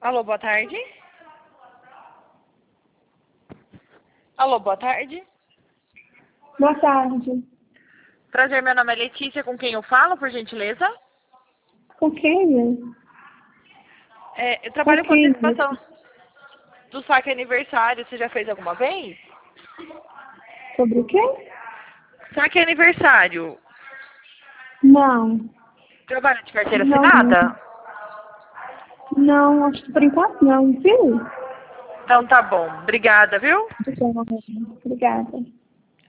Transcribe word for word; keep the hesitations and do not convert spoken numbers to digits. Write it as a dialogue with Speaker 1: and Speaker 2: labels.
Speaker 1: Alô, boa tarde. Alô, boa tarde.
Speaker 2: Boa tarde.
Speaker 1: Prazer, meu nome é Letícia, com quem eu falo, por gentileza?
Speaker 2: Com quem?
Speaker 1: É, eu trabalho com
Speaker 2: quem?
Speaker 1: antecipação do saque aniversário. Você já fez alguma vez?
Speaker 2: Sobre o quê?
Speaker 1: Saque aniversário.
Speaker 2: Não.
Speaker 1: Trabalha de carteira
Speaker 2: Não.
Speaker 1: assinada?
Speaker 2: Não, acho que por enquanto não, viu?
Speaker 1: Então tá bom. Obrigada, viu?
Speaker 2: Obrigada.